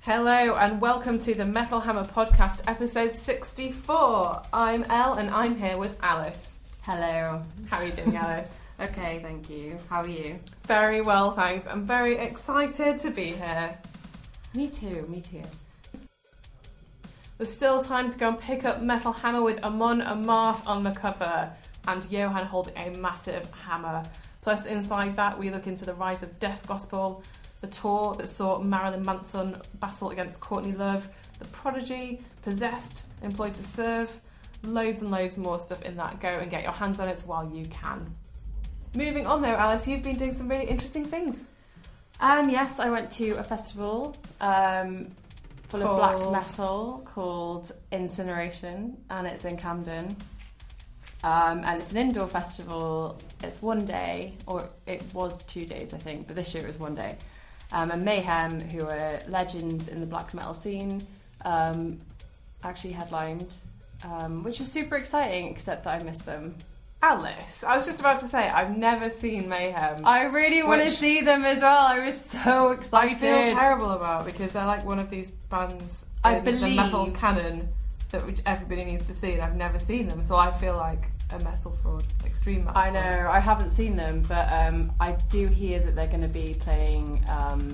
Hello and welcome to the Metal Hammer Podcast, episode 64. I'm Elle and I'm here with Alice. Hello. How are you doing, Alice? Okay, thank you. How are you? Very well, thanks. I'm very excited to be here. Me too. There's still time to go and pick up Metal Hammer with Amon Amarth on the cover and Johan holding a massive hammer. Plus, inside that, we look into the rise of Death Gospel, the tour that saw Marilyn Manson battle against Courtney Love, The Prodigy, Possessed, Employed to Serve, loads and loads more stuff in that. Go and get your hands on it while you can. Moving on though, Alice, you've been doing some really interesting things. Yes, I went to a festival full of black metal called Incineration, and it's in Camden. And it's an indoor festival. It's one day, or it was 2 days, I think, but this year it was one day. And Mayhem, who are legends in the black metal scene, actually headlined, which was super exciting, except that I missed them. Alice, I was just about to say, I've never seen Mayhem. I really want to see them as well. I was so excited. I feel terrible about because they're like one of these bands in the metal canon that everybody needs to see, and I've never seen them, so I feel like a metal fraud, extreme metal I know, fraud. I haven't seen them, but I do hear that they're going to be playing,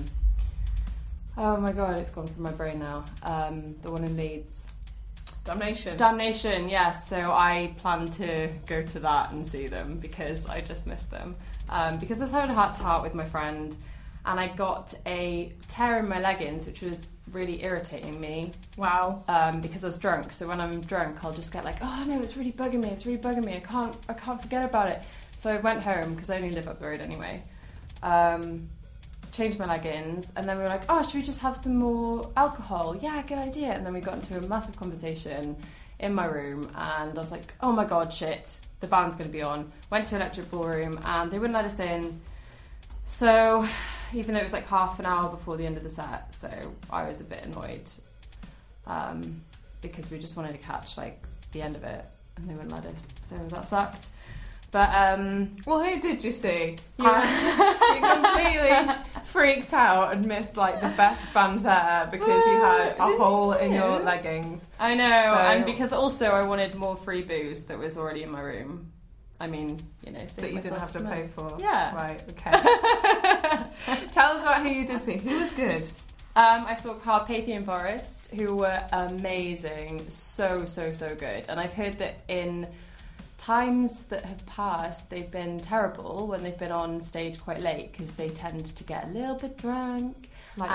oh my god, it's gone from my brain now, the one in Leeds. Damnation, yes, so I plan to go to that and see them, because I just missed them. Because I was having a heart-to-heart with my friend, and I got a tear in my leggings, which was really irritating me. Wow. Because I was drunk. So when I'm drunk, I'll just get like, oh no, it's really bugging me. I can't forget about it. So I went home because I only live up the road anyway. Changed my leggings, and then we were like, oh, should we just have some more alcohol? Yeah, good idea. And then we got into a massive conversation in my room, and I was like, oh my god, shit, the band's going to be on. Went to Electric Ballroom, and they wouldn't let us in. So, even though it was like half an hour before the end of the set, so I was a bit annoyed, because we just wanted to catch like the end of it, and they wouldn't let us, so that sucked. But well, who did you see? You completely freaked out and missed like the best band there because you had a hole in your leggings. I know, and because also I wanted more free booze that was already in my room. I mean, you know, that you didn't have to pay for. Yeah. Right, okay. Tell us about who you did see. Who was good? I saw Carpathian Forest, who were amazing. So good. And I've heard that in times that have passed, they've been terrible when they've been on stage quite late, because they tend to get a little bit drunk.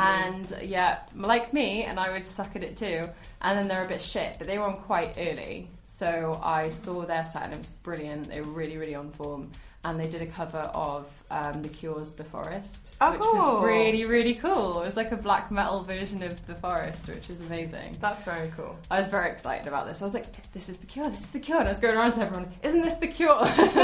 Like me, and I would suck at it too. And then they're a bit shit, but they were on quite early. So I saw their set and it was brilliant. They were really on form. And they did a cover of The Cure's The Forest, which was really cool. It was like a black metal version of The Forest, which was amazing. That's very cool. I was very excited about this. I was like, this is The Cure. And I was going around to everyone, isn't this The Cure?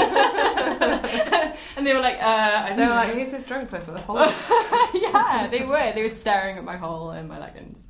And they were like, I they were like, who's this drunk person with a hole? Yeah, they were. They were staring at my hole in my leggings.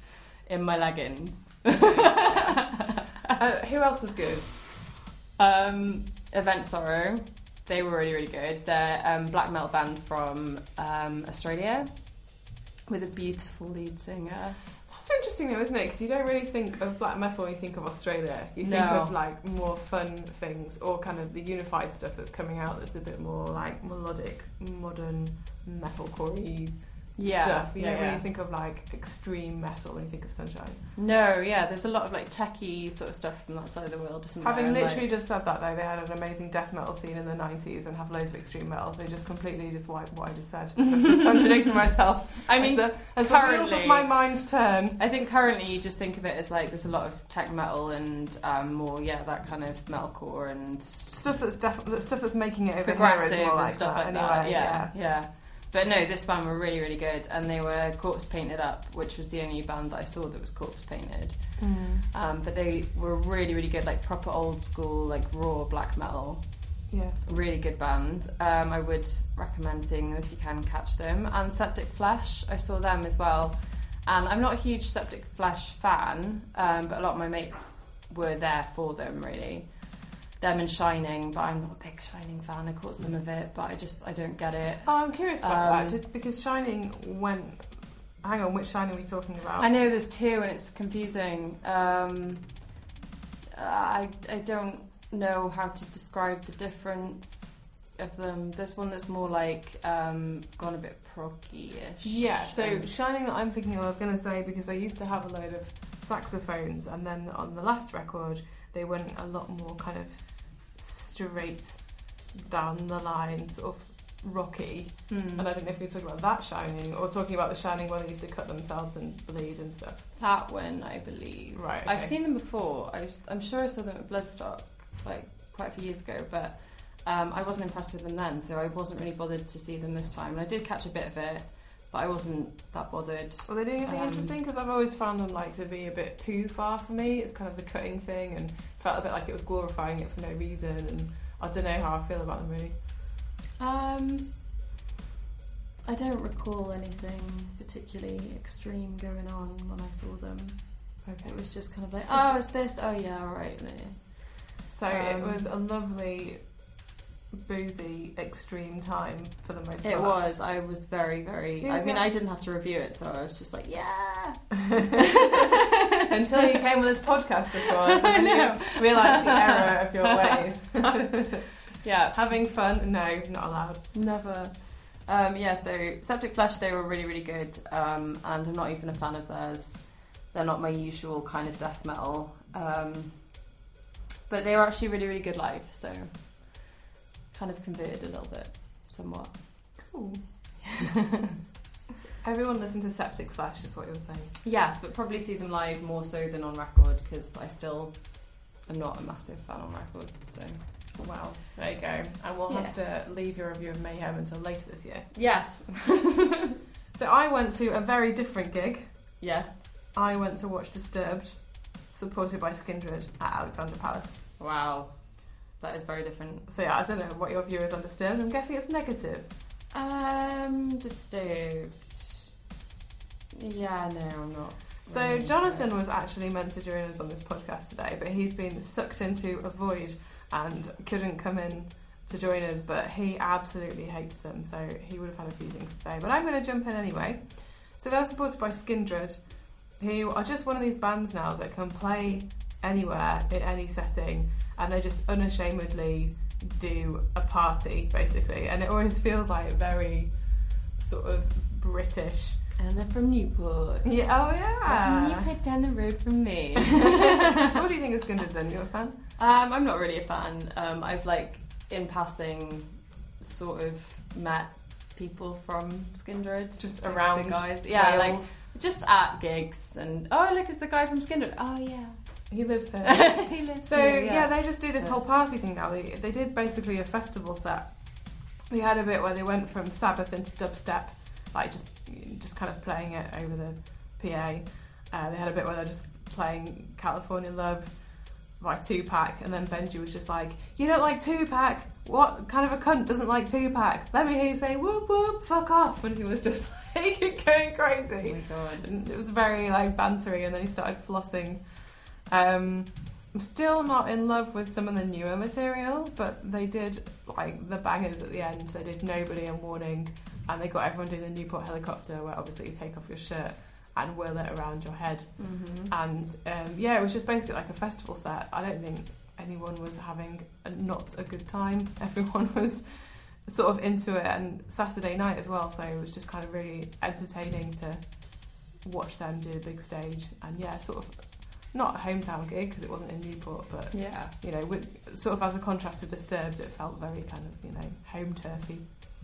Who else was good? Event Sorrow. They were really good. They're a black metal band from Australia with a beautiful lead singer. That's interesting though, isn't it? Because you don't really think of black metal when you think of Australia. You think of like more fun things, or kind of the unified stuff that's coming out that's a bit more like melodic, modern metalcore-y stuff. You don't really think of like extreme metal when you think of Sunshine. No, yeah, there's a lot of like techie sort of stuff from that side of the world, isn't there? Having literally just said that though, they had an amazing death metal scene in the 90s and have loads of extreme metal, so they just completely just wiped what I just said. I've just contradicted myself. I mean, as the wheels of my mind turn. I think currently you just think of it as like there's a lot of tech metal and more that kind of metalcore and stuff that's making it over progressive here is more like and stuff that. Like that. Yeah. But no, this band were really good, and they were corpse painted up, which was the only band that I saw that was corpse painted. But they were really good, like proper old school, like raw black metal. Yeah, really good band. I would recommend seeing them if you can catch them. And Septic Flesh, I saw them as well. And I'm not a huge Septic Flesh fan, but a lot of my mates were there for them, really. Them and Shining, but I'm not a big Shining fan. I caught some of it, but I don't get it. Oh, I'm curious about that, because Shining went Hang on, which Shining are we talking about? I know there's two and it's confusing. I don't know how to describe the difference of them. There's one that's more like gone a bit proggy-ish. Yeah, so Shining that I'm thinking of, I was going to say, because I used to have a load of saxophones, and then on the last record they went a lot more kind of straight down the line, sort of rocky. And I don't know if you're talking about that Shining or talking about the Shining where they used to cut themselves and bleed and stuff. That one, I believe. Right. Okay. I've seen them before. I'm sure I saw them at Bloodstock like quite a few years ago, but I wasn't impressed with them then, so I wasn't really bothered to see them this time. And I did catch a bit of it, but I wasn't that bothered. Were they doing anything interesting? Because I've always found them like to be a bit too far for me. It's kind of the cutting thing, and felt a bit like it was glorifying it for no reason. And I don't know how I feel about them really. I don't recall anything particularly extreme going on when I saw them. Okay. It was just kind of like, oh, it's this. Oh yeah, all right. So it was a lovely, boozy, extreme time for the most part. It was. I was very, very. Yes, I mean, yeah. I didn't have to review it, so I was just like, yeah. Until you came with this podcast, of course, and then you realised the error of your ways. Yeah, having fun? No, not allowed. never. Yeah, so Septic Flesh, they were really, really good, and I'm not even a fan of theirs. They're not my usual kind of death metal, but they were actually really, really good live, so kind of converted a little bit, somewhat. Cool. Everyone listen to Septic Flesh is what you're saying. Yes, but probably see them live more so than on record, because I still am not a massive fan on record, so... Wow, there you go. And we'll have to leave your review of Mayhem until later this year. Yes. So I went to a very different gig. Yes. I went to watch Disturbed, supported by Skindred at Alexandra Palace. Wow. That is very different. So yeah, I don't know what your view is on Disturbed. I'm guessing it's negative. Disturbed. Yeah, no, I'm not. So really Jonathan was actually meant to join us on this podcast today, but he's been sucked into a void and couldn't come in to join us, but he absolutely hates them, so he would have had a few things to say. But I'm going to jump in anyway. So they were supported by Skindred, who are just one of these bands now that can play anywhere, in any setting, and they just unashamedly do a party, basically. And it always feels like very sort of British. And they're from Newport. Yeah, oh yeah. They're from Newport down the road from me. So what do you think of Skindred then? You're a fan? I'm not really a fan. I've in passing sort of met people from Skindred. Just around the guys. Yeah, Wales. just at gigs and look, it's the guy from Skindred. Oh yeah. He lives here. He lives so here, yeah, they just do this whole party thing now. They did basically a festival set. They had a bit where they went from Sabbath into dubstep, like just kind of playing it over the PA. They had a bit where they're just playing California Love by Tupac, and then Benji was just like, you don't like Tupac? What kind of a cunt doesn't like Tupac? Let me hear you say whoop whoop, fuck off. And he was just like going crazy. Oh my god. And it was very like bantery, and then he started flossing. I'm still not in love with some of the newer material, but they did like the bangers at the end. They did Nobody and Warning, and they got everyone doing the Newport Helicopter, where obviously you take off your shirt and whirl it around your head. Mm-hmm. And it was just basically like a festival set. I don't think anyone was having not a good time. Everyone was sort of into it, and Saturday night as well, so it was just kind of really entertaining to watch them do the big stage. And yeah, sort of not a hometown gig because it wasn't in Newport, but yeah, with sort of as a contrast to Disturbed, it felt very kind of home turfy.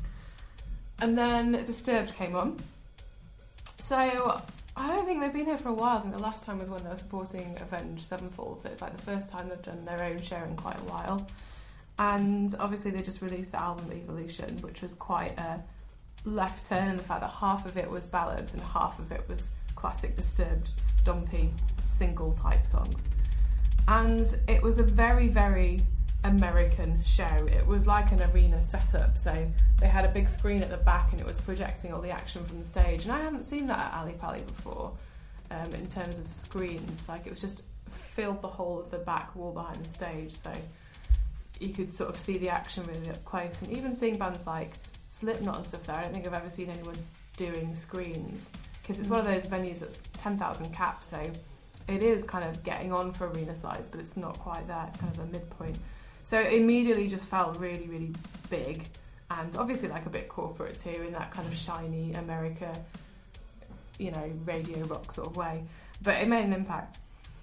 And then Disturbed came on. So I don't think they've been here for a while. I think the last time was when they were supporting Avenged Sevenfold, so it's like the first time they've done their own show in quite a while. And obviously they just released the album Evolution, which was quite a left turn in the fact that half of it was ballads and half of it was classic Disturbed, stompy, single type songs. And it was a very, very American show. It was like an arena setup, so they had a big screen at the back and it was projecting all the action from the stage, and I haven't seen that at Ali Pali before in terms of screens. Like, it was just filled the whole of the back wall behind the stage, so you could sort of see the action really up close. And even seeing bands like Slipknot and stuff there, I don't think I've ever seen anyone doing screens because it's one of those venues that's 10,000 caps, so it is kind of getting on for arena size, but it's not quite there. It's kind of a midpoint. So it immediately just felt really, really big, and obviously like a bit corporate too, in that kind of shiny America, you know, radio rock sort of way. But it made an impact.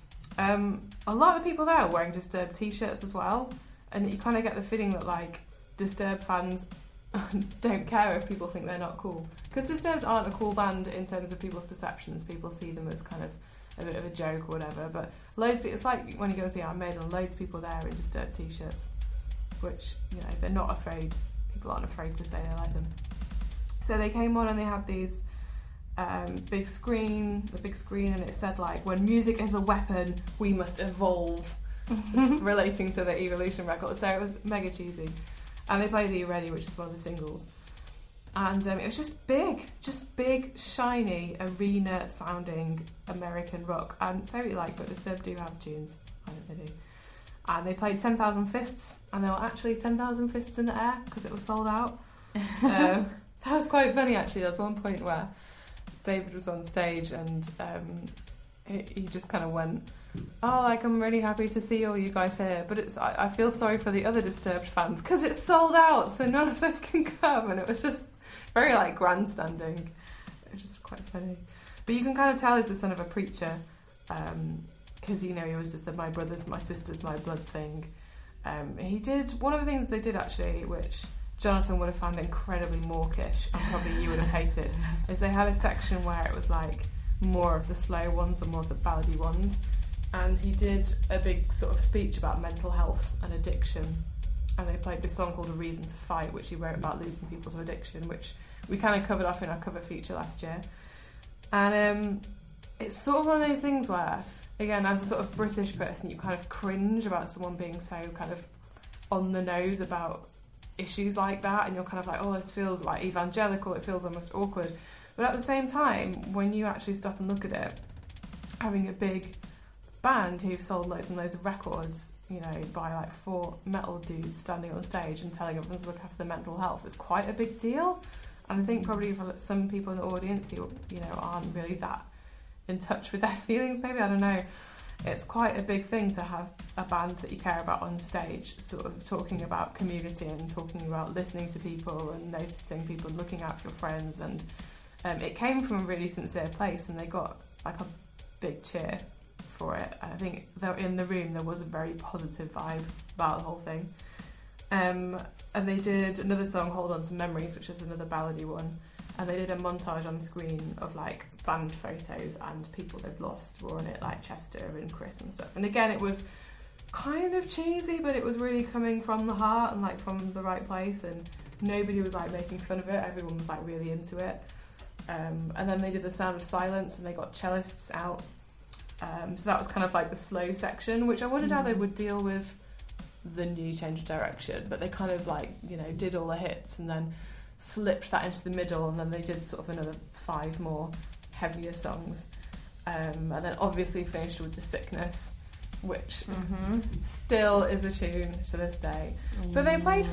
A lot of the people there are wearing Disturbed t-shirts as well, and you kind of get the feeling that like Disturbed fans don't care if people think they're not cool, because Disturbed aren't a cool band in terms of people's perceptions. People see them as kind of a bit of a joke or whatever, but loads of people, it's like when you go and see Iron Maiden, loads of people there in Disturbed t-shirts, which, you know, they're not afraid, people aren't afraid to say they like them. So they came on and they had these the big screen, and it said like, when music is a weapon, we must evolve, relating to the Evolution record. So it was mega cheesy, and they played Are You Ready, which is one of the singles. And it was just big, shiny, arena-sounding American rock. And so you like, but Disturbed do have tunes. I think they do. And they played 10,000 Fists, and there were actually 10,000 fists in the air because it was sold out. That was quite funny, actually. There was one point where David was on stage, and he just kind of went, "Oh, like, I'm really happy to see all you guys here, but I feel sorry for the other Disturbed fans because it's sold out, so none of them can come." And it was just very like grandstanding. It was just quite funny. But you can kind of tell he's the son of a preacher, because, you know, he was just the my brother's, my sister's, my blood thing. He did one of the things they did actually, which Jonathan would have found incredibly mawkish, and probably you would have hated, is they had a section where it was like more of the slow ones and more of the ballady ones, and he did a big sort of speech about mental health and addiction, and they played this song called A Reason to Fight, which he wrote about losing people to addiction, which we kind of covered off in our cover feature last year. And it's sort of one of those things where, again, as a sort of British person, you kind of cringe about someone being so kind of on the nose about issues like that, and you're kind of like, oh, this feels like evangelical, it feels almost awkward. But at the same time, when you actually stop and look at it, having a big band who've sold loads and loads of records, you know, by like 4 metal dudes standing on stage and telling everyone to look after their mental health is quite a big deal. And I think probably for some people in the audience who, you know, aren't really that in touch with their feelings, maybe, I don't know, it's quite a big thing to have a band that you care about on stage sort of talking about community and talking about listening to people and noticing people and looking out for your friends. And it came from a really sincere place, and they got like a big cheer for it. I think in the room there was a very positive vibe about the whole thing. And they did another song, Hold On to Memories, which is another ballady one, and they did a montage on the screen of like band photos, and people they've lost were on it, like Chester and Chris and stuff. And again, it was kind of cheesy, but it was really coming from the heart and like from the right place, and nobody was like making fun of it, everyone was like really into it. And then they did The Sound of Silence, and they got cellists out, so that was kind of like the slow section, which I wondered how they would deal with the new change of direction, but they kind of like, you know, did all the hits and then slipped that into the middle, and then they did sort of another 5 more heavier songs, and then obviously finished with The Sickness, which still is a tune to this day. But they played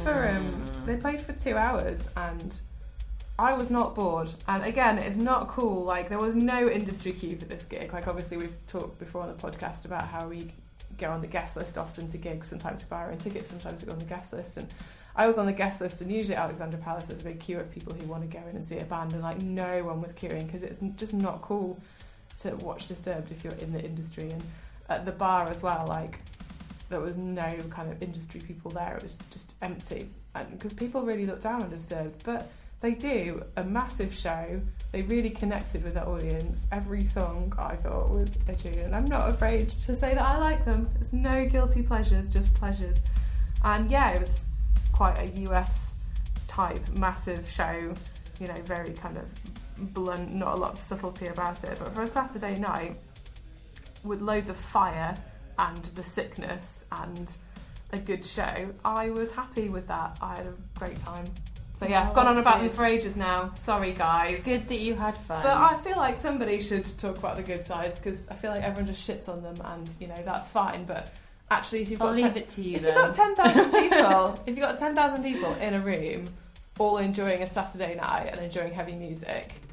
for 2 hours, and I was not bored. And again, it's not cool, like there was no industry queue for this gig. Like obviously we've talked before on the podcast about how we go on the guest list often to gigs, sometimes we buy our own tickets, sometimes we go on the guest list, and I was on the guest list, and usually Alexandra Palace there's a big queue of people who want to go in and see a band, and like no one was queuing because it's just not cool to watch Disturbed if you're in the industry. And at the bar as well, like there was no kind of industry people there, it was just empty, and because people really look down on Disturbed, but they do a massive show, they really connected with their audience. Every song I thought was a tune, and I'm not afraid to say that I like them. There's no guilty pleasures, just pleasures. And yeah, it was quite a US type massive show, you know, very kind of blunt, not a lot of subtlety about it, but for a Saturday night with loads of fire and The Sickness and a good show, I was happy with that. I had a great time. So yeah, I've gone on about them for ages now. Sorry, guys. It's good that you had fun. But I feel like somebody should talk about the good sides, because I feel like everyone just shits on them, and you know that's fine. But actually, if you've got leave it to you. If you've got 10,000 people, if you've got 10,000 people in a room, all enjoying a Saturday night and enjoying heavy music,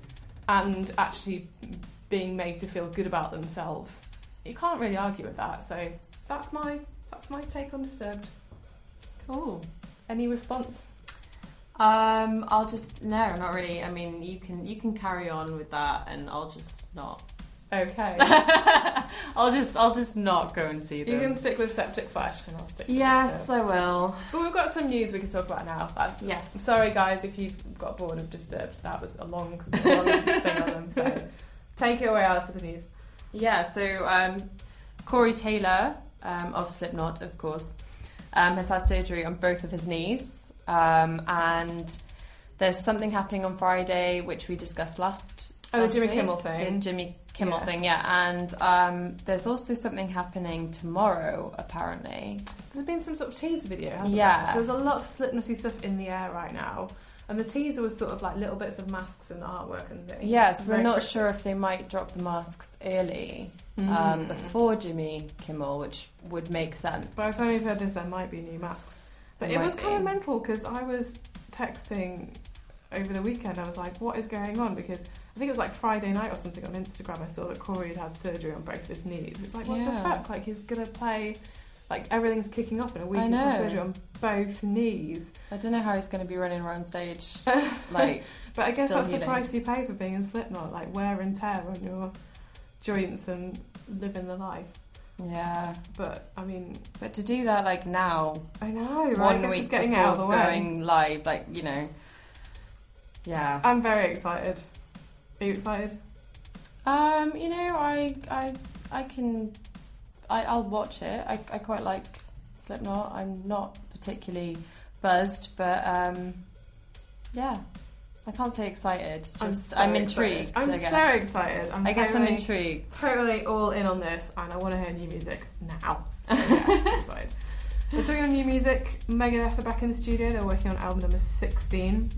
and actually being made to feel good about themselves. You can't really argue with that. So that's my take on Disturbed. Cool. Any response? I'll just no, not really. I mean, you can carry on with that, and I'll just not. Okay. I'll just not go and see them. You can stick with Septic Flesh, and I'll stick with Yes, Disturbed. I will. But we've got some news we can talk about now. Yes. I'm sorry, guys, if you've got bored of Disturbed. That was a long thing on them. So take it away out of the news. Yeah. So Corey Taylor of Slipknot, of course, has had surgery on both of his knees. And there's something happening on Friday, which we discussed last the Jimmy week. Kimmel thing. The Jimmy Kimmel thing, yeah. And there's also something happening tomorrow, apparently. There's been some sort of teaser video, hasn't Yeah. there? So there's a lot of Slipknotty stuff in the air right now. And the teaser was sort of like little bits of masks and artwork and things. Yes, we're Very not cryptic. sure if they might drop the masks early before Jimmy Kimmel, which would make sense. By the time you've heard this, there might be new masks. But There it was might kind of be. mental because I was texting over the weekend. I was like, what is going on? Because I think it was like Friday night or something on Instagram. I saw that Corey had surgery on both of his knees. It's like, what the Yeah. fuck? Like, he's going to play... Like, everything's kicking off in a week. I He's had know. surgery on both knees. I don't know how he's going to be running around stage. Like, But I guess Still that's the healing. price you pay for being in Slipknot. Like, wear and tear on your joints and living the life. yeah. But, I mean... But to do that, like, now, I know, right? one This week is getting before out of the way. going live, like, you know. Yeah. I'm very excited. Are you excited? You know, I'll watch it. I quite like Slipknot. I'm not particularly buzzed, but yeah. I can't say excited. Just I'm intrigued. I'm I guess. so excited. I guess I'm intrigued. Totally all in on this, and I want to hear new music now. So yeah, I'm excited. We're talking on new music. Megadeth are back in the studio. They're working on album number 16.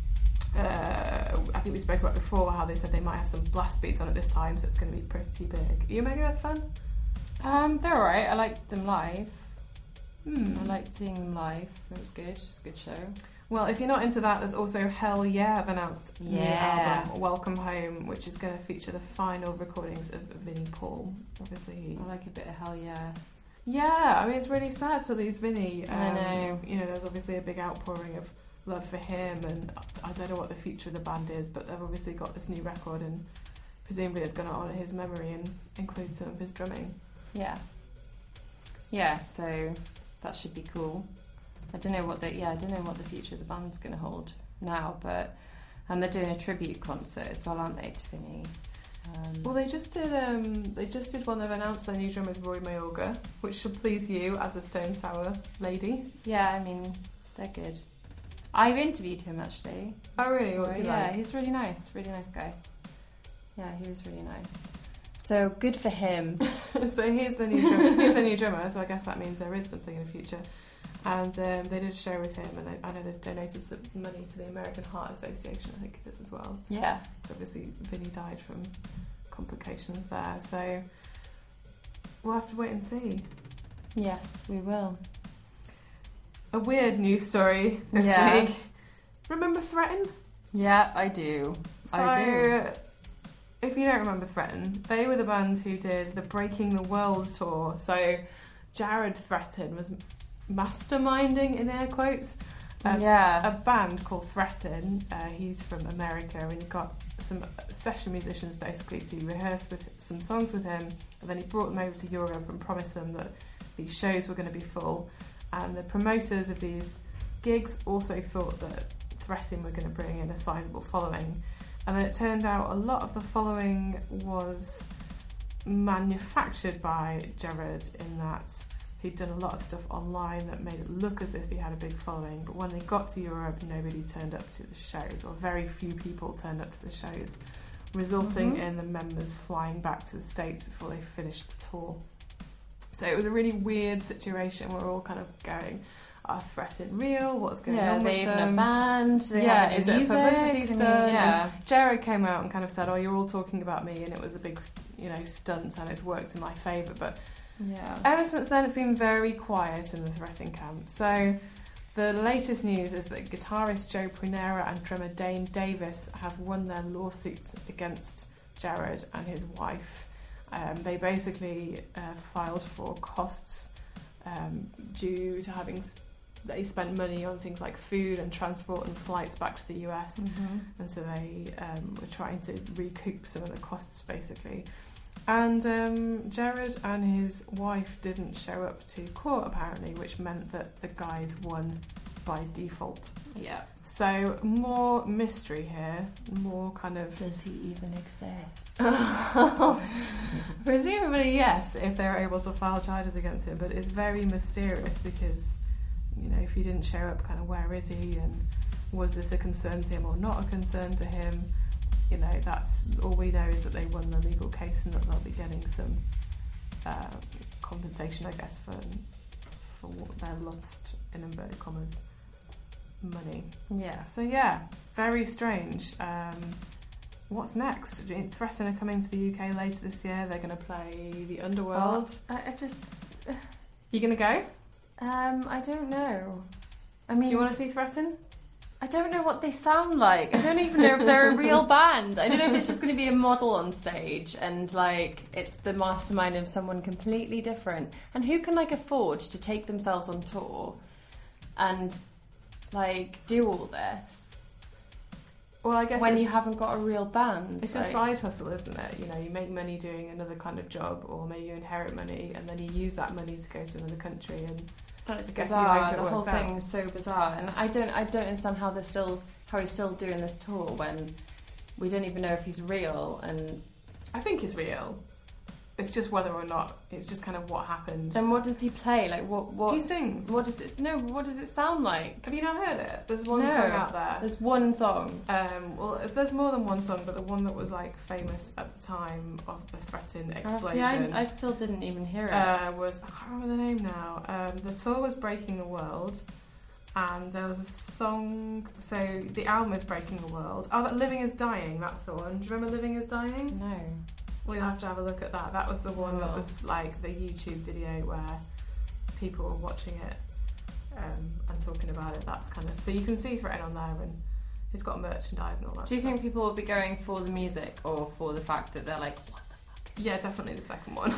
I think we spoke about before how they said they might have some blast beats on it this time, so it's going to be pretty big. Are you a Megadeth fan? They're alright. I like them live. Hmm. I liked seeing them live. It was good. It was a good show. Well, if you're not into that, there's also Hell Yeah have announced a new Yeah. album, Welcome Home, which is going to feature the final recordings of Vinnie Paul. Obviously, I like a bit of Hell Yeah. yeah. I mean, it's really sad to lose Vinnie. I know. You know, there's obviously a big outpouring of love for him, and I don't know what the future of the band is, but they've obviously got this new record, and presumably it's going to honour his memory and include some of his drumming. Yeah. Yeah, so that should be cool. I don't know what the future of the band's going to hold now, but and they're doing a tribute concert as well, aren't they, to Vinnie? Well, they just did one. They've announced their new drummer is Roy Mayorga, which should please you as a Stone Sour lady. Yeah, I mean, they're good. I've interviewed him actually. Oh, really? What's he Yeah, like? he's really nice guy. Yeah, he was really nice. So good for him. So he's the new drummer. He's the new drummer. So I guess that means there is something in the future. And they did a show with him, and I know they've donated some money to the American Heart Association. I think it is as well. Yeah. So obviously Vinnie died from complications there. So we'll have to wait and see. Yes, we will. A weird news story this Yeah. week. Remember Threaten? Yeah, I do. So, I do. if you don't remember Threaten, they were the band who did the Breaking the World tour. So, Jared Threaten was masterminding, in air quotes, a band called Threaten. He's from America, and he got some session musicians basically to rehearse with some songs with him, and then he brought them over to Europe and promised them that these shows were going to be full. And the promoters of these gigs also thought that Threaten were going to bring in a sizable following. And then it turned out a lot of the following was manufactured by Jared, in that he'd done a lot of stuff online that made it look as if he had a big following. But when they got to Europe, nobody turned up to the shows, or very few people turned up to the shows, resulting in the members flying back to the States before they finished the tour. So it was a really weird situation. We're all kind of going, are Threaten real? What's going on with they even them? a band. They Yeah, have is it a music, publicity and stunt? Yeah. And Jared came out and kind of said, "Oh, you're all talking about me, and it was a big, stunt, and it's worked in my favour." But Yeah. ever since then, it's been very quiet in the Threaten camp. So The latest news is that guitarist Joe Prunera and drummer Dane Davis have won their lawsuits against Jared and his wife. They basically filed for costs due to having they spent money on things like food and transport and flights back to the US, and so they were trying to recoup some of the costs basically. And Jared and his wife didn't show up to court apparently, which meant that the guys won by default. Yeah. So more mystery here, more kind of... Does he even exist? Presumably yes, if they're able to file charges against him, but it's very mysterious because, you know, if he didn't show up, kind of where is he, and was this a concern to him or not a concern to him? You know, that's all we know is that they won the legal case and that they'll be getting some compensation, I guess, for what they're lost, in inverted commas, money. Yeah. So yeah, very strange. What's next? Threaten are coming to the UK later this year. They're going to play the Underworld. I just... You going to go? I don't know. I mean... Do you want to see Threaten? I don't know what they sound like. I don't even know if they're a real band. I don't know if it's just going to be a model on stage and, like, it's the mastermind of someone completely different. And who can, like, afford to take themselves on tour and, like, do all this? Well, I guess when you haven't got a real band. It's a side hustle, isn't it? You know, you make money doing another kind of job, or maybe you inherit money and then you use that money to go to another country and... It's bizarre. The whole thing is so bizarre, and I don't understand how he's still doing this tour when we don't even know if he's real. And I think he's real. It's just whether or not. It's just kind of what happened. Then what does he play? Like what? He sings. What does it? No. What does it sound like? Have you not heard it? There's one song out there. There's one song. Well, there's more than one song, but the one that was like famous at the time of the Threaten explosion. See, I still didn't even hear it. Was I can't remember the name now. The tour was Breaking the World, and there was a song. So the album is Breaking the World. Oh, that Living is Dying. That's the one. Do you remember Living is Dying? No. We'll have to have a look at that. That was the one that was like the YouTube video where people were watching it and talking about it. That's kind of... So you can see Threaten on there, and he's got merchandise and all that. Do you think people will be going for the music or for the fact that they're like, what the fuck is that? Definitely the second one.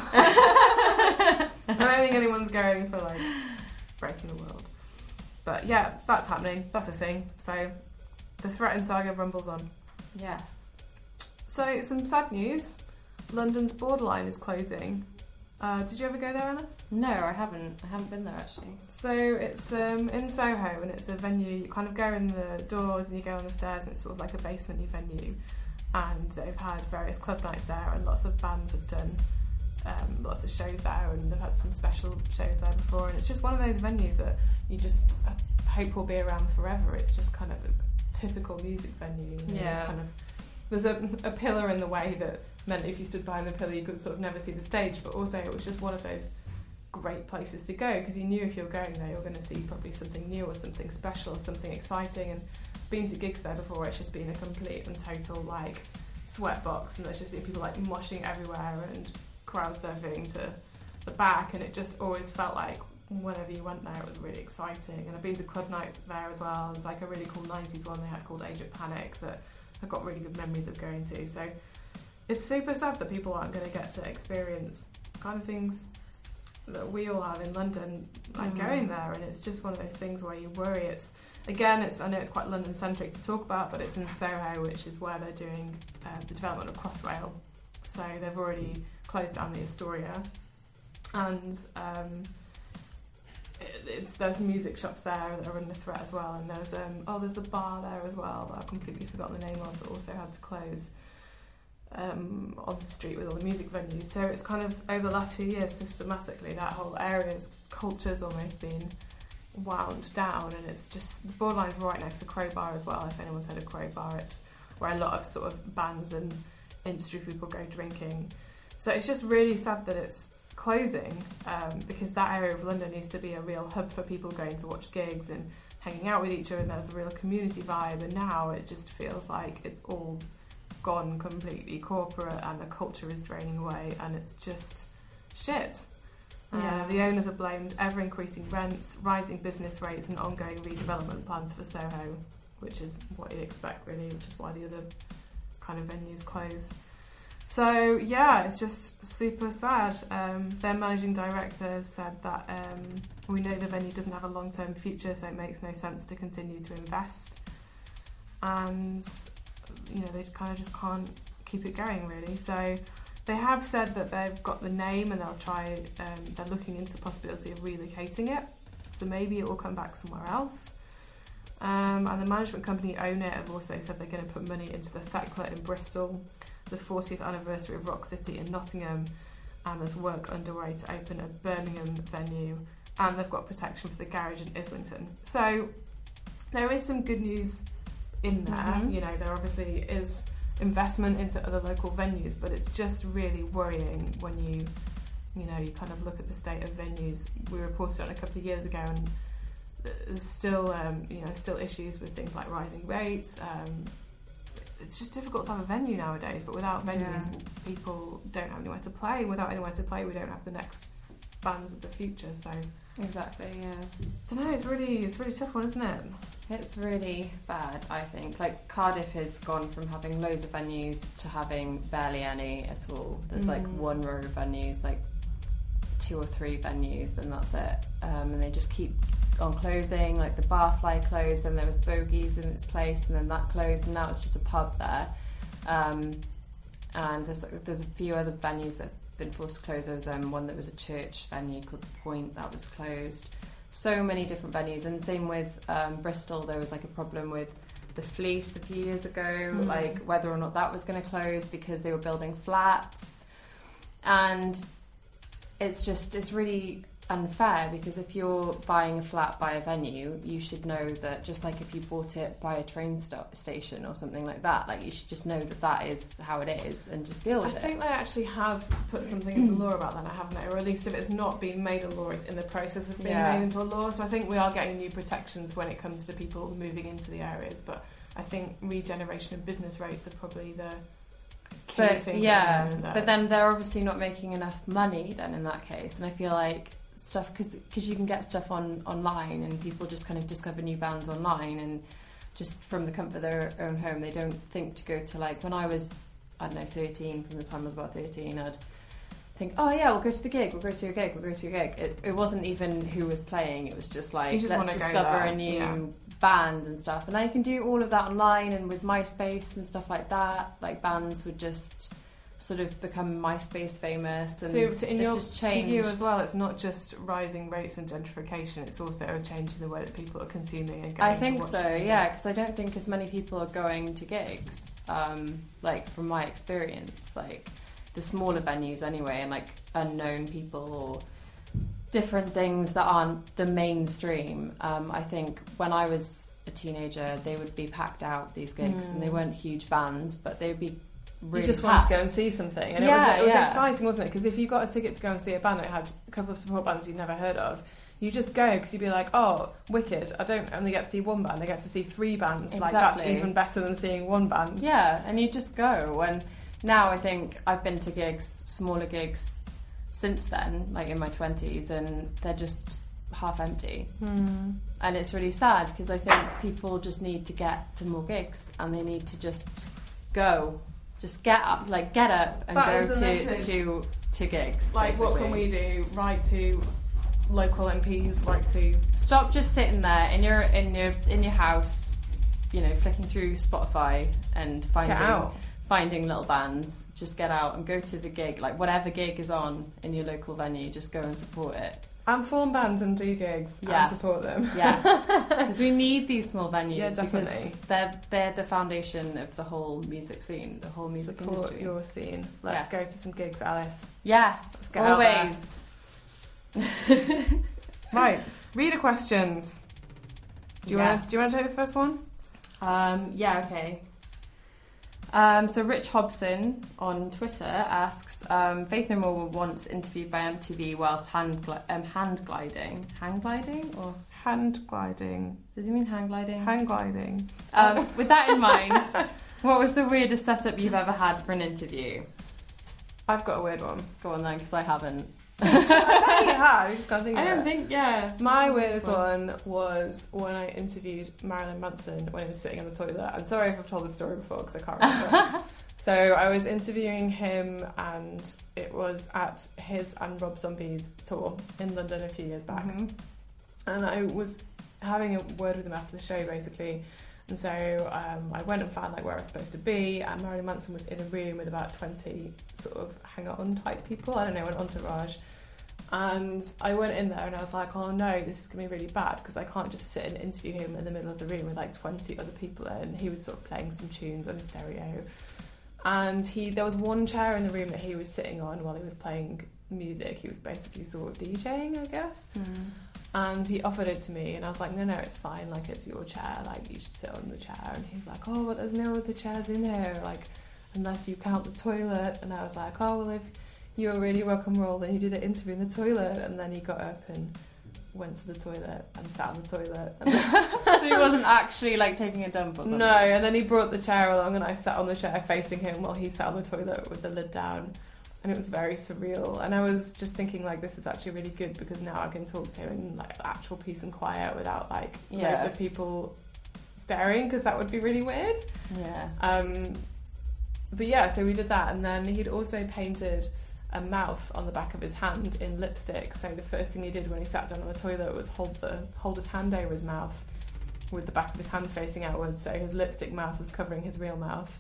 I don't think anyone's going for like Breaking the World. But yeah, that's happening. That's a thing. So the Threaten saga rumbles on. Yes. So some sad news. London's Borderline is closing. Did you ever go there, Alice? No, I haven't. I haven't been there actually. So it's in Soho, and it's a venue. You kind of go in the doors and you go on the stairs, and it's sort of like a basement-y venue. And they've had various club nights there, and lots of bands have done lots of shows there, and they've had some special shows there before. And it's just one of those venues that you just hope will be around forever. It's just kind of a typical music venue. You know, yeah. Kind of, there's a pillar in the way that meant if you stood behind the pillar you could sort of never see the stage, but also it was just one of those great places to go because you knew if you were going there you were going to see probably something new or something special or something exciting. And been to gigs there before, it's just been a complete and total like sweatbox, and there's just been people like moshing everywhere and crowd surfing to the back, and it just always felt like whenever you went there it was really exciting. And I've been to club nights there as well. There's like a really cool 90s one they had called Age of Panic that I've got really good memories of going to. So it's super sad that people aren't going to get to experience kind of things that we all have in London, like going there. And it's just one of those things where you worry. I know it's quite London centric to talk about, but it's in Soho, which is where they're doing the development of Crossrail. So they've already closed down the Astoria, and there's music shops there that are under threat as well. And there's the bar there as well that I've completely forgotten the name of, that also had to close. On the street with all the music venues. So it's kind of over the last few years systematically that whole area's culture's almost been wound down, and it's just Borderline's right next to Crowbar as well. If anyone's heard of Crowbar, it's where a lot of sort of bands and industry people go drinking. So it's just really sad that it's closing, because that area of London used to be a real hub for people going to watch gigs and hanging out with each other, and there was a real community vibe. And now it just feels like it's all gone completely corporate and the culture is draining away, and it's just shit. The owners have blamed ever-increasing rents, rising business rates and ongoing redevelopment plans for Soho, which is what you'd expect really, which is why the other kind of venues close. So yeah, it's just super sad. Their managing director said that we know the venue doesn't have a long-term future, so it makes no sense to continue to invest. And they kind of just can't keep it going really. So they have said that they've got the name and they'll try. They're looking into the possibility of relocating it. So maybe it will come back somewhere else. And the management company own it have also said they're going to put money into the Thekla in Bristol, the 40th anniversary of Rock City in Nottingham, and there's work underway to open a Birmingham venue, and they've got protection for the garage in Islington. So there is some good news in there. Mm-hmm. There obviously is investment into other local venues, but it's just really worrying when you kind of look at the state of venues. We reported on a couple of years ago, and there's still still issues with things like rising rates. It's just difficult to have a venue nowadays, but without venues, people don't have anywhere to play. Without anywhere to play, we don't have the next bands of the future. So exactly, yeah. I don't know. It's really tough one, isn't it? It's really bad, I think. Like Cardiff has gone from having loads of venues to having barely any at all. There's like one row of venues, like 2 or 3 venues, and that's it. And they just keep on closing. Like the Barfly closed, and there was Bogies in its place, and then that closed, and now it's just a pub there. And there's a few other venues that have been forced to close. There was one that was a church venue called The Point that was closed. So many different venues, and same with Bristol. There was like a problem with the Fleece a few years ago, like whether or not that was going to close because they were building flats, and it's really unfair, because if you're buying a flat by a venue, you should know that, just like if you bought it by a train station or something like that, like you should just know that is how it is and just deal with it. I think they actually have put something into law about that, haven't they? Or at least if it's not been made a law, it's in the process of being made into a law. So I think we are getting new protections when it comes to people moving into the areas, but I think regeneration of business rates are probably the key things. But then they're obviously not making enough money then in that case, and I feel like stuff, because you can get stuff online, and people just kind of discover new bands online, and just from the comfort of their own home, they don't think to go to, like, when I was, I don't know, 13, from the time I was about 13, I'd think, oh yeah, we'll go to the gig, we'll go to a gig. It wasn't even who was playing, it was just like, let's discover a new band and stuff. And now you can do all of that online, and with MySpace and stuff like that, like bands would just sort of become MySpace famous, and just changed. For you as well, it's not just rising rates and gentrification, it's also a change in the way that people are consuming and going I think so, yeah, because I don't think as many people are going to gigs, like from my experience, like the smaller venues anyway, and like unknown people or different things that aren't the mainstream. I think when I was a teenager, they would be packed out, these gigs, and they weren't huge bands, but they would be really, you just wanted to go and see something, and it was exciting, wasn't it? Because if you got a ticket to go and see a band that had a couple of support bands you'd never heard of, you just go because you'd be like, oh, wicked, I don't only get to see one band, I get to see 3 bands. Like, that's even better than seeing one band. Yeah, and you just go. And now I think I've been to gigs, smaller gigs, since then, like in my 20s, and they're just half empty. And it's really sad, because I think people just need to get to more gigs, and they need to just go. Just get up and go to gigs. Like, basically. What can we do? Write to local MPs. Write to. Stop just sitting there in your house, flicking through Spotify and finding little bands. Just get out and go to the gig. Like, whatever gig is on in your local venue, just go and support it. And form bands and do gigs and support them. Yes, because we need these small venues, because they're the foundation of the whole music scene, the whole music industry. Support your scene. Let's go to some gigs, Alice. Yes, always. Right, reader questions. Do you want to take the first one? Yeah, okay. So Rich Hobson on Twitter asks, Faith No More was once interviewed by MTV whilst hand gliding. Hang gliding or hand gliding? Does he mean hang gliding? Hang gliding. With that in mind, what was the weirdest setup you've ever had for an interview? I've got a weird one. Go on then, because I haven't. I bet you have. You just can't think I of don't it. think, yeah. My weirdest one was when I interviewed Marilyn Manson when he was sitting on the toilet. I'm sorry if I've told the story before because I can't remember. So I was interviewing him, and it was at his and Rob Zombie's tour in London a few years back. Mm-hmm. And I was having a word with him after the show, basically. And so I went and found like where I was supposed to be, and Marilyn Manson was in a room with about 20 sort of hang-on type people. I don't know, an entourage. And I went in there and I was like, oh no, this is going to be really bad because I can't just sit and interview him in the middle of the room with like 20 other people in. He was sort of playing some tunes on a stereo. And there was one chair in the room that he was sitting on while he was playing music. He was basically sort of DJing, I guess. Mm. And he offered it to me, and I was like, no, it's fine, like, it's your chair, like, you should sit on the chair. And he's like, oh, but there's no other chairs in here, like, unless you count the toilet. And I was like, oh, well, if you're really rock and roll, then you do the interview in the toilet. And then he got up and went to the toilet and sat on the toilet. And So he wasn't actually, like, taking a dump or something? no, and then he brought the chair along, and I sat on the chair facing him while he sat on the toilet with the lid down. And it was very surreal. And I was just thinking, like, this is actually really good because now I can talk to him in, like, actual peace and quiet without, like, loads of people staring, because that would be really weird. Yeah. But yeah, so we did that. And then he'd also painted a mouth on the back of his hand in lipstick. So the first thing he did when he sat down on the toilet was hold his hand over his mouth with the back of his hand facing outwards. So his lipstick mouth was covering his real mouth.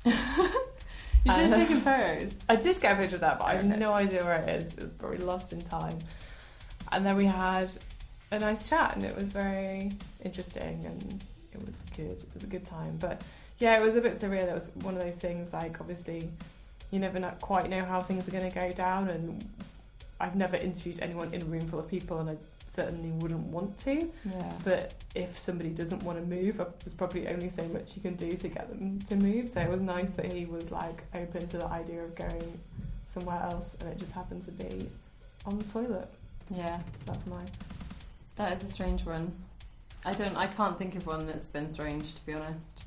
You should have taken photos. I did get a picture of that, but I have Okay. no idea where it is. It was probably lost in time. And then we had a nice chat, and it was very interesting, and it was good. It was a good time. But yeah, it was a bit surreal. It was one of those things, like, obviously, you never quite know how things are going to go down, and I've never interviewed anyone in a room full of people, and I certainly wouldn't want to. Yeah. But if somebody doesn't want to move, there's probably only so much you can do to get them to move. So it was nice that he was, like, open to the idea of going somewhere else, and it just happened to be on the toilet. Yeah. So that's mine. That is a strange one. I can't think of one that's been strange, to be honest.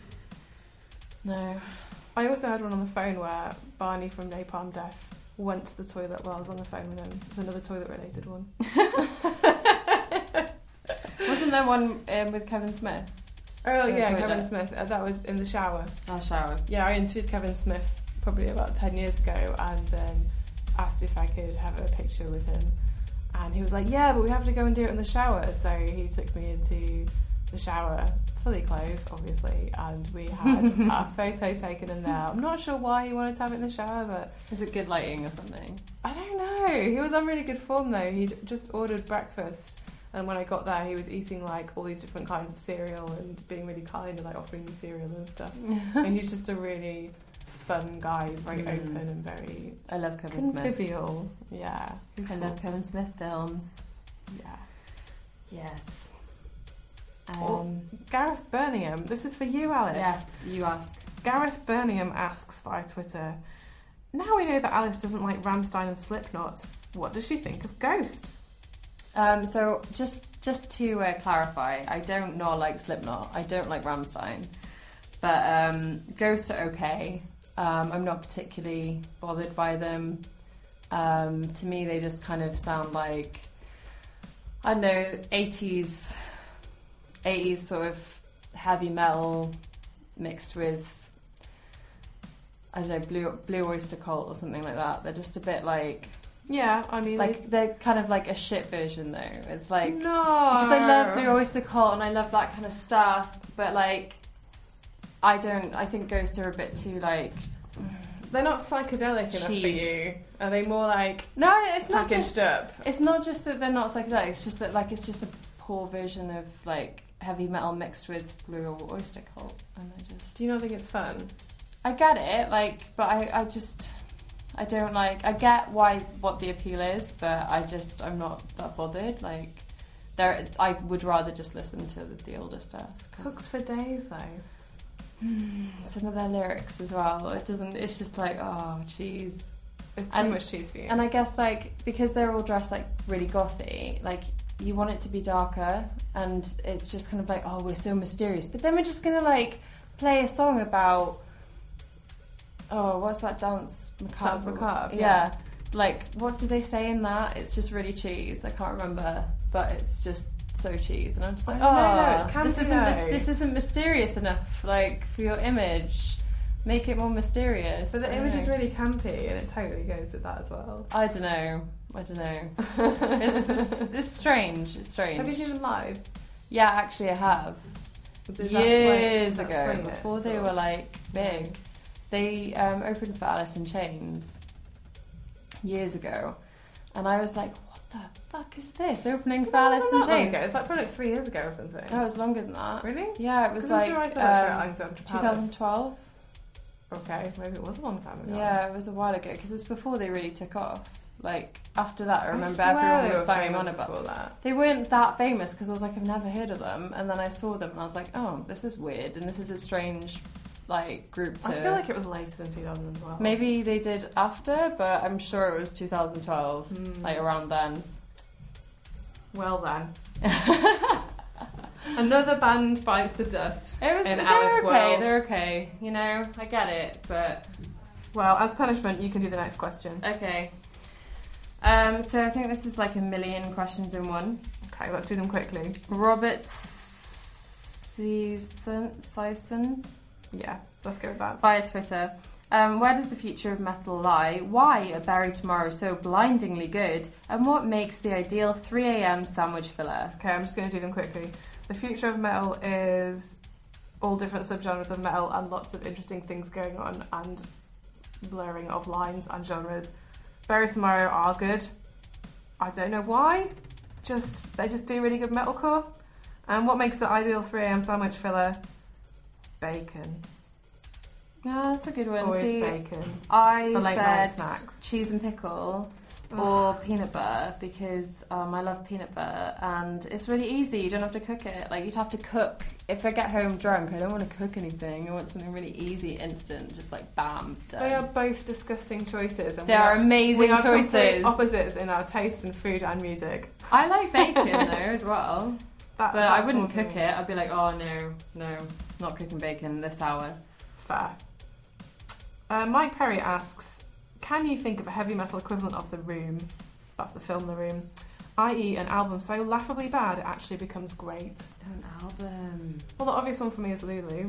No. I also had one on the phone where Barney from Napalm Death went to the toilet while I was on the phone with him. It was another toilet-related one. Wasn't there one with Kevin Smith? Oh, In the yeah, toilet. Kevin Smith. That was in the shower. Oh, shower. Yeah, I interviewed Kevin Smith probably about 10 years ago and asked if I could have a picture with him. And he was like, yeah, but we have to go and do it in the shower. So he took me into the shower, fully clothed, obviously, and we had a photo taken in there. I'm not sure why he wanted to have it in the shower, but... Is it good lighting or something? I don't know. He was on really good form, though. He'd just ordered breakfast, and when I got there, he was eating, like, all these different kinds of cereal and being really kind and, like, offering me cereal and stuff. And he's just a really fun guy. He's very open and very I love Kevin Smith. convivial. Yeah. I love Kevin Smith films. Yeah. Yes. Gareth Birmingham. This is for you, Alice. Yes, you ask. Gareth Birmingham asks via Twitter, now we know that Alice doesn't like Rammstein and Slipknot, what does she think of Ghost? So just to clarify, I don't not like Slipknot. I don't like Rammstein, but Ghost are okay. I'm not particularly bothered by them. To me, they just kind of sound like, I don't know, 80s sort of heavy metal mixed with, I don't know, Blue Oyster Cult or something like that. They're just a bit like... Yeah, I mean... Like, they're kind of like a shit version, though. It's like... No! Because I love Blue Oyster Cult and I love that kind of stuff, but, like, I think Ghosts are a bit too, like... They're not psychedelic enough for you. Are they more, like, No, it's not packaged just... up? It's not just that they're not psychedelic, it's just that, like, it's just a poor version of, like, heavy metal mixed with Blue Oyster Cult, and I just... Do you not think it's fun? I get it, like, but I just... I don't like... I get what the appeal is, but I'm not that bothered. Like, I would rather just listen to the older stuff. Cooks for days, though. Some of their lyrics as well. It's just like, oh, jeez. It's too much cheese for you. And I guess, like, because they're all dressed, like, really gothy, like, you want it to be darker, and it's just kind of like, oh, we're so mysterious. But then we're just going to, like, play a song about... Oh, what's that Dance Macabre? Dance Macabre, Yeah. like, what do they say in that? It's just really cheese. I can't remember, but it's just so cheese, and I'm just like, no, it's this isn't mysterious enough, like, for your image. Make it more mysterious. But the image is really campy, and it totally goes with that as well. I don't know. It's strange. It's strange. Have you seen them live? Yeah, actually, I have. Years ago, before they were like big. They opened for Alice in Chains years ago, and I was like, what the fuck is this? Opening for Alice in Chains? It's like probably 3 years ago or something. Oh, it was longer than that. Really? Yeah, it was like 2012. Okay, maybe it was a long time ago. Yeah, it was a while ago, because it was before they really took off. Like, after that, I remember everyone was banging on about that. They weren't that famous, because I was like, I've never heard of them. And then I saw them, and I was like, oh, this is weird, and this is a strange, like, group to... I feel like it was later than 2012. Maybe they did after, but I'm sure it was 2012, like, around then. Well then. Another band bites the dust. They're okay. You know, I get it, but... Well, as punishment, you can do the next question. Okay. So I think this is like a million questions in one. Okay, let's do them quickly. Robert Sison? Yeah, let's go with that. Via Twitter. Where does the future of metal lie? Why are Bury Tomorrow so blindingly good? And what makes the ideal 3 a.m. sandwich filler? Okay, I'm just going to do them quickly. The future of metal is all different subgenres of metal and lots of interesting things going on and blurring of lines and genres. Bury Tomorrow are good. I don't know why. They just do really good metalcore. And what makes the ideal 3 a.m. sandwich filler? Bacon. Yeah, that's a good one. Always See, bacon. I for late night said snacks. Cheese and pickle or peanut butter, because I love peanut butter and it's really easy. You don't have to cook it. Like, you'd have to cook. If I get home drunk, I don't want to cook anything. I want something really easy, instant, just like bam, done. They are both disgusting choices. And they are amazing choices. We are opposites in our tastes in food and music. I like bacon though as well. But I wouldn't cook it. I'd be like, oh no, not cooking bacon this hour. Fair. Mike Perry asks, can you think of a heavy metal equivalent of The Room? That's the film The Room. I.e. an album so laughably bad it actually becomes great. An album? Well, the obvious one for me is Lulu.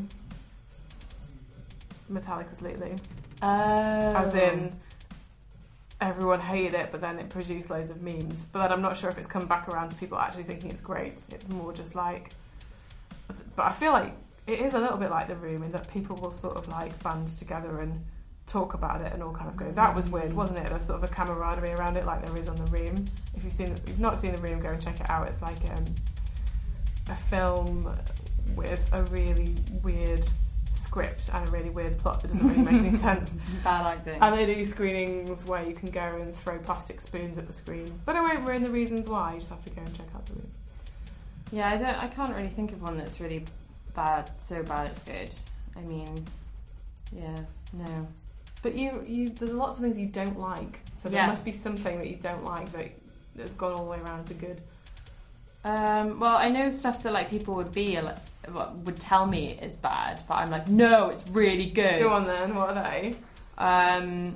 Metallica's Lulu. Oh. As in, everyone hated it, but then it produced loads of memes. But then I'm not sure if it's come back around to people actually thinking it's great. It's more just like... But I feel like it is a little bit like The Room in that people will sort of like band together and talk about it and all kind of go, that was weird, wasn't it? There's sort of a camaraderie around it like there is on The Room. If you've not seen The Room, go and check it out. It's like a film with a really weird script and a really weird plot that doesn't really make any sense. Bad acting. And they do screenings where you can go and throw plastic spoons at the screen. But I won't ruin the reasons why. You just have to go and check out The Room. Yeah, I can't really think of one that's really bad, so bad it's good. I mean, yeah, no. But there's lots of things you don't like, so there must be something that you don't like that has gone all the way around to good. Well, I know stuff that like people would tell me is bad, but I'm like, no, it's really good. Go on then. What are they? I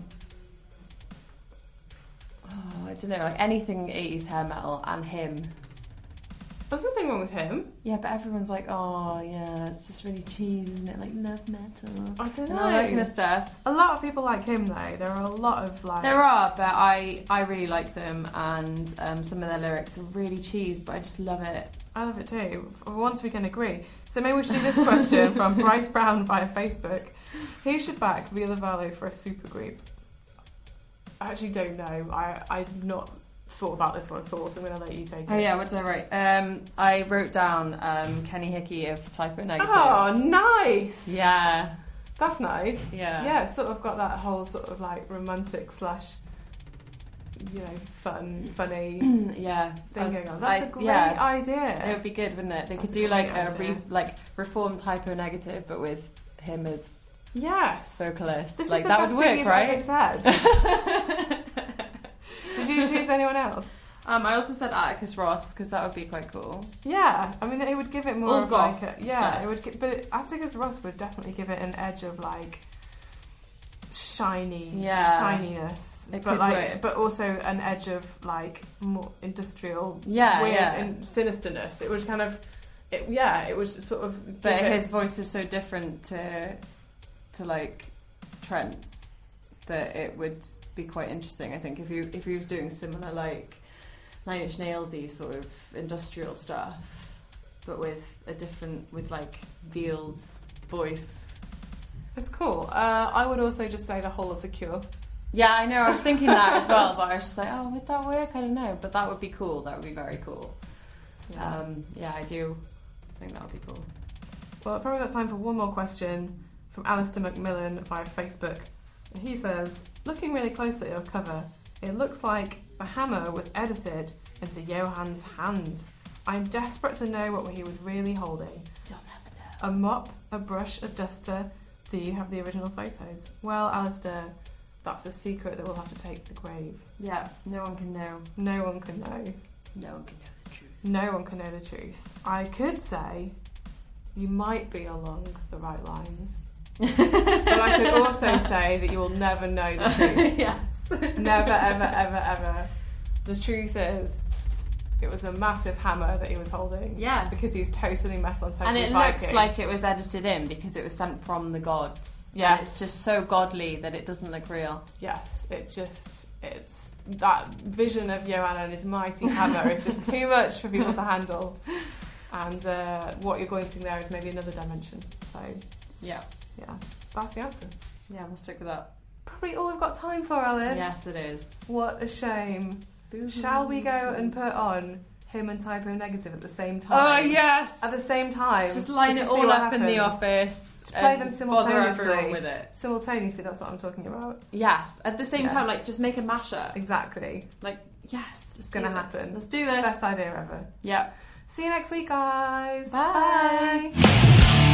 don't know, like anything 80s hair metal and Him. There's nothing wrong with Him. Yeah, but everyone's like, oh, yeah, it's just really cheese, isn't it? Like, love metal. I don't know. And all that kind of stuff. A lot of people like Him, though. There are a lot of, like... There are, but I really like them, and some of their lyrics are really cheese, but I just love it. I love it, too. For once we can agree. So maybe we should do this question from Bryce Brown via Facebook. Who should back Vila Valo for a supergroup? I actually don't know. I've not... thought about this one at all, so I'm going to let you take it. Oh yeah, what did I write? I wrote down Kenny Hickey of Typo Negative. Oh, nice! Yeah. That's nice. Yeah. Yeah, it's sort of got that whole sort of like romantic / funny yeah, thing going on. That's a great idea. It would be good, wouldn't it? They could do like a reformed Typo Negative, but with him as vocalist. This like is the that best would work, thing you've right? ever said. Did you choose anyone else? I also said Atticus Ross because that would be quite cool. Yeah, I mean, it would give it more All of goth like stuff. it would. But Atticus Ross would definitely give it an edge of like shininess, It but could like, work. but also an edge of like more industrial, Yeah, weird yeah. and sinisterness. It was kind of, it was sort of. But give it- his voice is so different to like Trent's that it would be quite interesting. I think if he was doing similar like Nine Inch Nails-y sort of industrial stuff, but with like Veal's voice. It's cool. I would also just say the whole of The Cure. Yeah, I know. I was thinking that as well, but I was just like, oh, would that work? I don't know. But that would be cool. That would be very cool. Yeah. I do think that would be cool. Well, probably got time for one more question from Alistair McMillan via Facebook. And he says, looking really closely at your cover, it looks like the hammer was edited into Johann's hands. I'm desperate to know what he was really holding. You'll never know. A mop, a brush, a duster. Do you have the original photos? Well, Alistair, that's a secret that we'll have to take to the grave. Yeah, no one can know. No one can know. No one can know the truth. No one can know the truth. I could say you might be along the right lines. But I could also say that you will never know the truth. Yes. Never, ever, ever, ever. The truth is, it was a massive hammer that he was holding. Yes. Because he's totally metal and totally And it Viking. looks like it was edited in because it was sent from the gods. Yes. And it's just so godly that it doesn't look real. Yes, it's that vision of Johann and his mighty hammer is just too much for people to handle. And what you're glinting there is maybe another dimension. So, Yeah. yeah, that's the answer. Yeah, we'll stick with that. Probably all we've got time for, Alice. Yes, it is. What a shame. Shall we go and put on Him and Typo Negative at the same Oh, time? yes! At the same time. Just line to it see all what up in the happens. office. Just play and them bother simultaneously. everyone with it. Simultaneously, that's what I'm talking about. Yes, at the same Yeah. time, like, just make a mashup. Exactly. Like, yes, It's going to do this. happen. Let's do this. Best idea ever. Yeah. See you next week, guys. Bye. Bye.